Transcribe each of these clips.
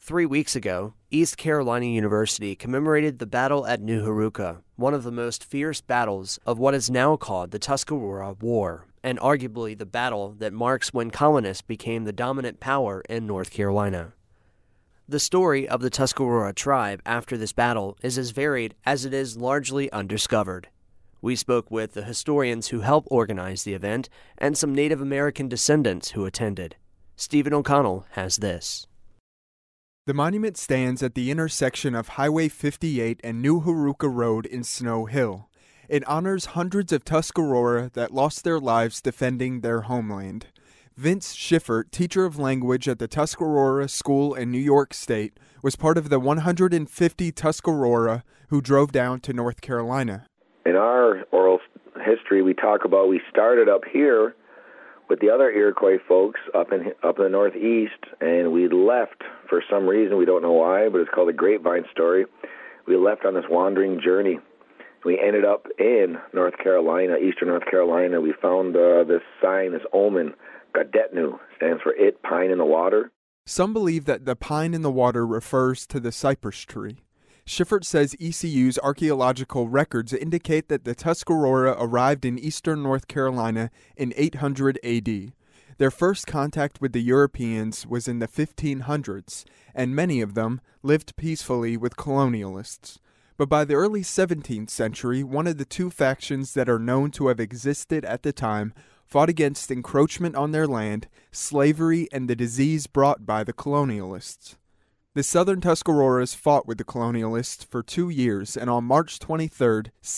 3 weeks ago, East Carolina University commemorated the battle at New Haruka, one of the most fierce battles of what is now called the Tuscarora War, and arguably the battle that marks when colonists became the dominant power in North Carolina. The story of the Tuscarora tribe after this battle is as varied as it is largely undiscovered. We spoke with the historians who helped organize the event and some Native American descendants who attended. Stephen O'Connell has this. The monument stands at the intersection of Highway 58 and New Haruka Road in Snow Hill. It honors hundreds of Tuscarora that lost their lives defending their homeland. Vince Schiffert, teacher of language at the Tuscarora School in New York State, was part of the 150 Tuscarora who drove down to North Carolina. In our oral history, we talk about we started up here with the other Iroquois folks up in the Northeast, and we left for some reason, we don't know why, but it's called the Grapevine story. We left on this wandering journey. We ended up in North Carolina, eastern North Carolina. We found this sign, this omen, Gadetnu, stands for it, pine in the water. Some believe that the pine in the water refers to the cypress tree. Schiffert says ECU's archaeological records indicate that the Tuscarora arrived in eastern North Carolina in 800 AD. Their first contact with the Europeans was in the 1500s, and many of them lived peacefully with colonialists. But by the early 17th century, one of the two factions that are known to have existed at the time fought against encroachment on their land, slavery, and the disease brought by the colonialists. The Southern Tuscaroras fought with the colonialists for 2 years, and on March 23,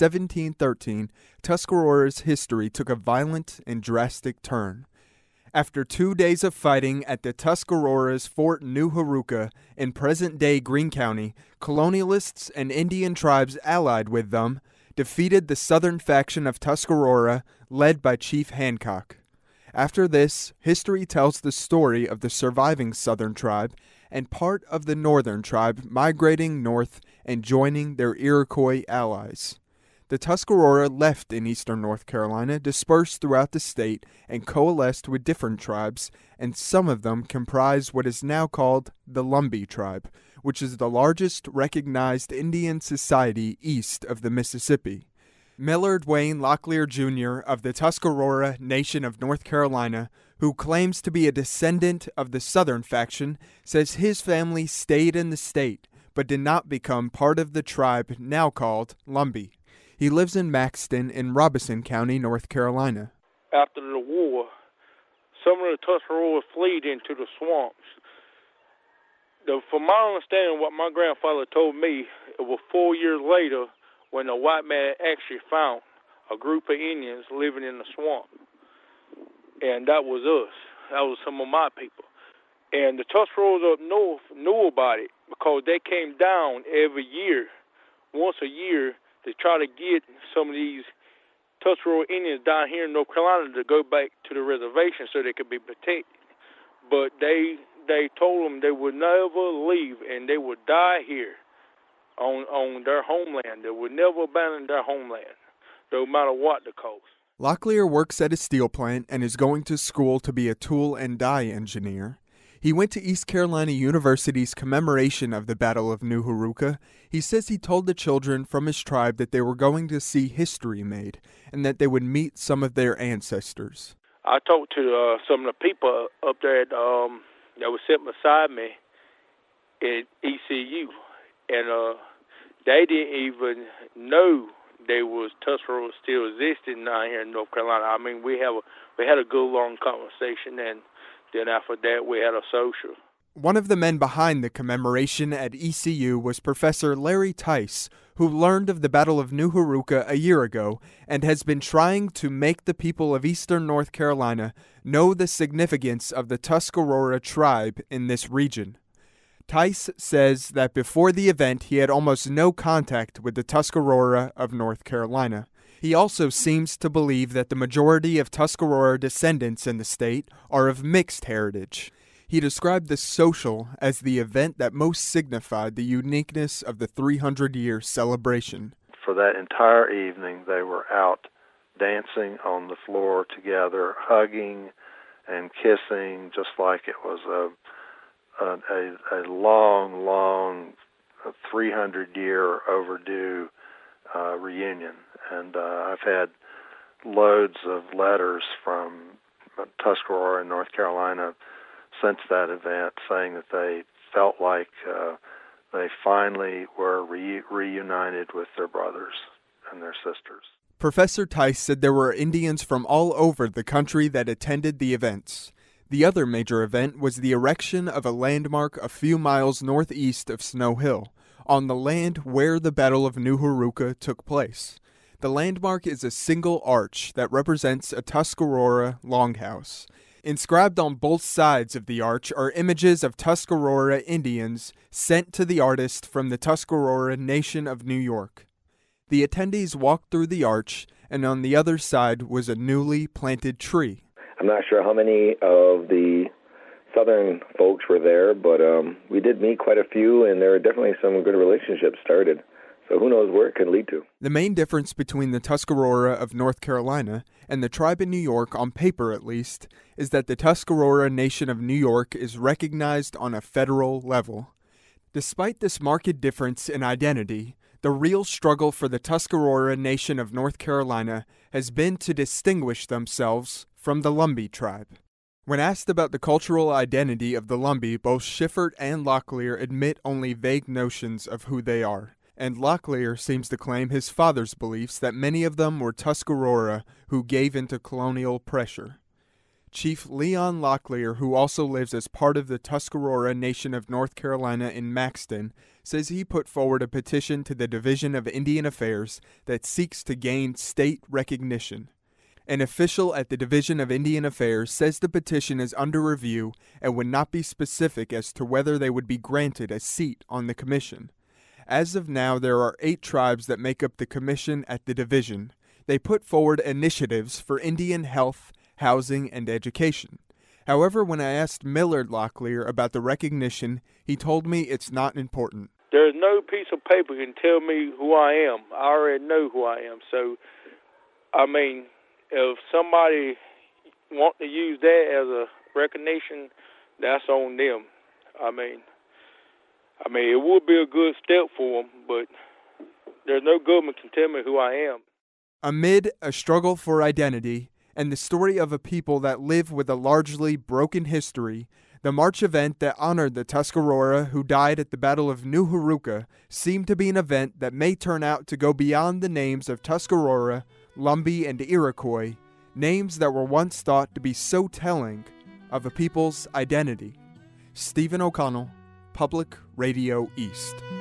1713, Tuscarora's history took a violent and drastic turn. After 2 days of fighting at the Tuscaroras' Fort New Haruka in present-day Greene County, colonialists and Indian tribes allied with them defeated the southern faction of Tuscarora, led by Chief Hancock. After this, history tells the story of the surviving southern tribe and part of the northern tribe migrating north and joining their Iroquois allies. The Tuscarora left in eastern North Carolina, dispersed throughout the state, and coalesced with different tribes, and some of them comprise what is now called the Lumbee tribe, which is the largest recognized Indian society east of the Mississippi. Millard Wayne Locklear Jr. of the Tuscarora Nation of North Carolina, who claims to be a descendant of the Southern faction, says his family stayed in the state, but did not become part of the tribe now called Lumbee. He lives in Maxton in Robeson County, North Carolina. After the war, some of the Tuscaroras fled into the swamps. From my understanding, what my grandfather told me, it was 4 years later when a white man actually found a group of Indians living in the swamp. And that was us. That was some of my people. And the Tuscaroras up north knew about it because they came down every year, once a year, to try to get some of these Tuscarora Indians down here in North Carolina to go back to the reservation so they could be protected. But they told them they would never leave and they would die here on their homeland. They would never abandon their homeland, no matter what the cost. Locklear works at a steel plant and is going to school to be a tool and die engineer. He went to East Carolina University's commemoration of the Battle of New Haruka. He says he told the children from his tribe that they were going to see history made and that they would meet some of their ancestors. I talked to some of the people up there that was sitting beside me at ECU, and they didn't even know there was Tuscarora still existing down here in North Carolina. I mean, we had a good long conversation, and then after that we had a social. One of the men behind the commemoration at ECU was Professor Larry Tice, who learned of the Battle of New Haruka a year ago and has been trying to make the people of eastern North Carolina know the significance of the Tuscarora tribe in this region. Tice says that before the event he had almost no contact with the Tuscarora of North Carolina. He also seems to believe that the majority of Tuscarora descendants in the state are of mixed heritage. He described the social as the event that most signified the uniqueness of the 300-year celebration. For that entire evening, they were out dancing on the floor together, hugging and kissing, just like it was a long 300-year overdue reunion. And I've had loads of letters from Tuscarora in North Carolina since that event saying that they felt like they finally were reunited with their brothers and their sisters. Professor Tice said there were Indians from all over the country that attended the events. The other major event was the erection of a landmark a few miles northeast of Snow Hill, on the land where the Battle of New Haruka took place. The landmark is a single arch that represents a Tuscarora longhouse. Inscribed on both sides of the arch are images of Tuscarora Indians sent to the artist from the Tuscarora Nation of New York. The attendees walked through the arch, and on the other side was a newly planted tree. I'm not sure how many of the southern folks were there, but we did meet quite a few, and there were definitely some good relationships started. So who knows where it could lead to. The main difference between the Tuscarora of North Carolina and the tribe in New York, on paper at least, is that the Tuscarora Nation of New York is recognized on a federal level. Despite this marked difference in identity, the real struggle for the Tuscarora Nation of North Carolina has been to distinguish themselves from the Lumbee tribe. When asked about the cultural identity of the Lumbee, both Schifert and Locklear admit only vague notions of who they are. And Locklear seems to claim his father's beliefs that many of them were Tuscarora who gave into colonial pressure. Chief Leon Locklear, who also lives as part of the Tuscarora Nation of North Carolina in Maxton, says he put forward a petition to the Division of Indian Affairs that seeks to gain state recognition. An official at the Division of Indian Affairs says the petition is under review and would not be specific as to whether they would be granted a seat on the commission. As of now, there are 8 tribes that make up the commission at the division. They put forward initiatives for Indian health, housing, and education. However, when I asked Millard Locklear about the recognition, he told me it's not important. There's no piece of paper can tell me who I am. I already know who I am. So, I mean, if somebody want to use that as a recognition, that's on them. I mean, it would be a good step for them, but there's no government can tell me who I am. Amid a struggle for identity and the story of a people that live with a largely broken history, the March event that honored the Tuscarora who died at the Battle of New Haruka seemed to be an event that may turn out to go beyond the names of Tuscarora, Lumbee, and Iroquois, names that were once thought to be so telling of a people's identity. Stephen O'Connell, Public Radio East.